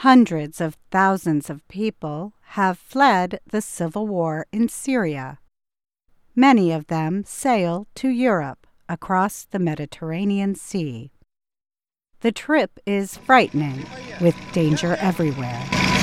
Hundreds of thousands of people have fled the civil war in Syria. Many of them sail to Europe across the Mediterranean Sea. The trip is frightening, with danger everywhere.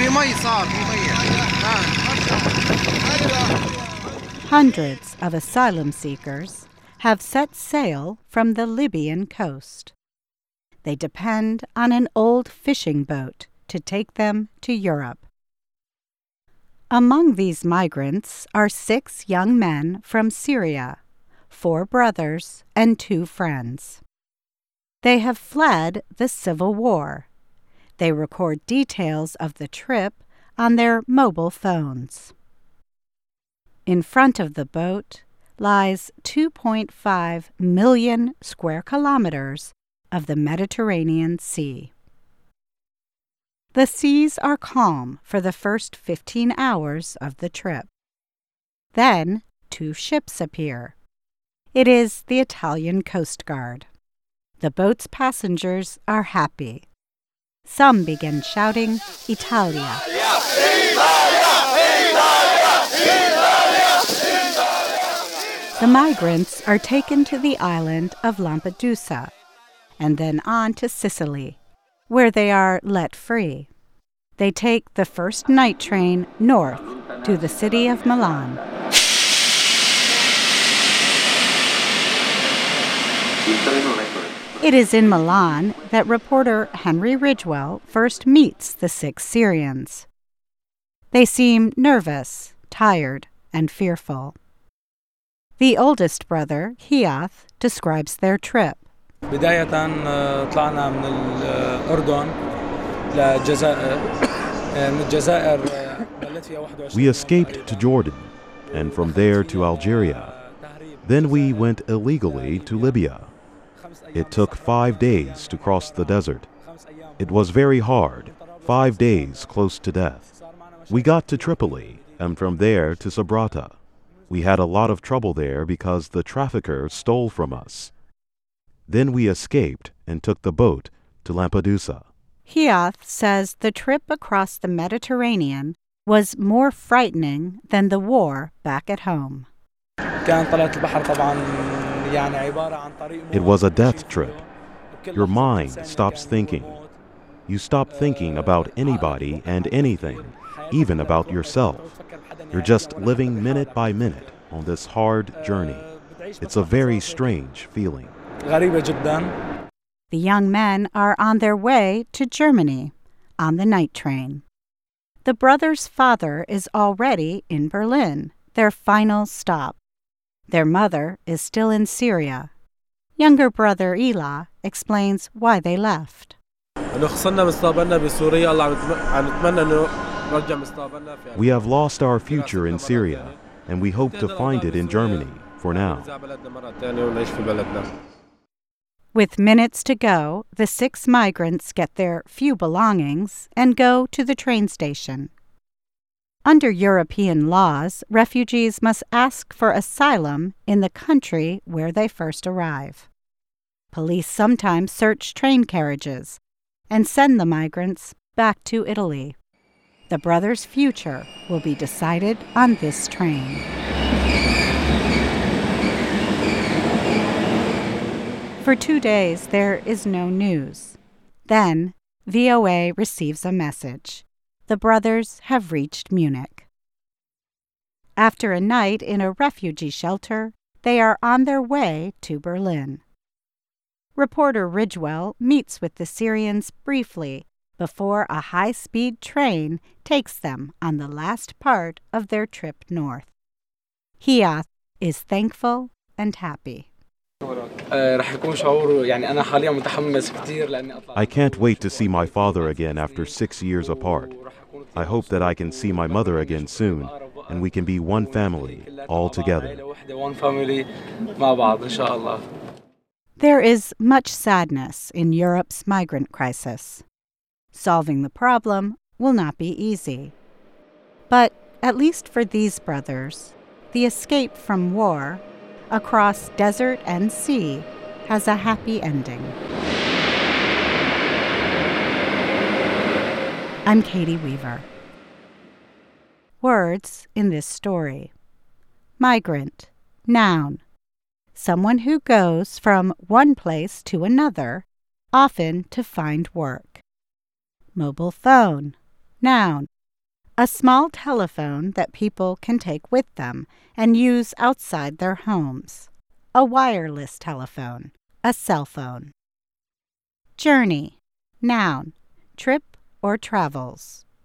Hundreds of asylum seekers have set sail from the Libyan coast. They depend on an old fishing boat to take them to Europe. Among these migrants are 6 young men from Syria, 4 brothers and 2 friends. They have fled the civil war. They record details of the trip on their mobile phones. In front of the boat lies 2.5 million square kilometers of the Mediterranean Sea. The seas are calm for the first 15 hours of the trip. Then 2 ships appear. It is the Italian Coast Guard. The boat's passengers are happy. Some begin shouting, Italia. The migrants are taken to the island of Lampedusa and then on to Sicily, where they are let free. They take the first night train north to the city of Milan. It is in Milan that reporter Henry Ridgwell first meets the 6 Syrians. They seem nervous, tired, and fearful. The oldest brother, Hiath, describes their trip. بداية طلعنا من الأردن للجزائر من الجزائر بلت فيها 21. We escaped to Jordan and from there to Algeria. Then we went illegally to Libya. It took 5 days to cross the desert. It was very hard, 5 days close to death. We got to Tripoli and from there to Sabrata. We had a lot of trouble there because the traffickers stole from us. Then we escaped and took the boat to Lampedusa. Hiath says the trip across the Mediterranean was more frightening than the war back at home. It was a death trip. Your mind stops thinking. You stop thinking about anybody and anything, even about yourself. You're just living minute by minute on this hard journey. It's a very strange feeling. The young men are on their way to Germany on the night train. The brothers' father is already in Berlin, their final stop. Their mother is still in Syria. Younger brother Ela explains why they left. We have lost our future in Syria, and we hope to find it in Germany for now. With minutes to go, the 6 migrants get their few belongings and go to the train station. Under European laws, refugees must ask for asylum in the country where they first arrive. Police sometimes search train carriages and send the migrants back to Italy. The brothers' future will be decided on this train. For 2 days, there is no news. Then, VOA receives a message. The brothers have reached Munich. After a night in a refugee shelter, they are on their way to Berlin. Reporter Ridgwell meets with the Syrians briefly before a high-speed train takes them on the last part of their trip north. Hiath is thankful and happy. I can't wait to see my father again after 6 years apart. I hope that I can see my mother again soon, and we can be one family, all together. There is much sadness in Europe's migrant crisis. Solving the problem will not be easy. But at least for these brothers, the escape from war across desert and sea has a happy ending. I'm Katie Weaver. Words in this story. Migrant, noun. Someone who goes from one place to another, often to find work. Mobile phone, noun. A small telephone that people can take with them and use outside their homes. A wireless telephone, a cell phone. Journey, noun. Trip or travels.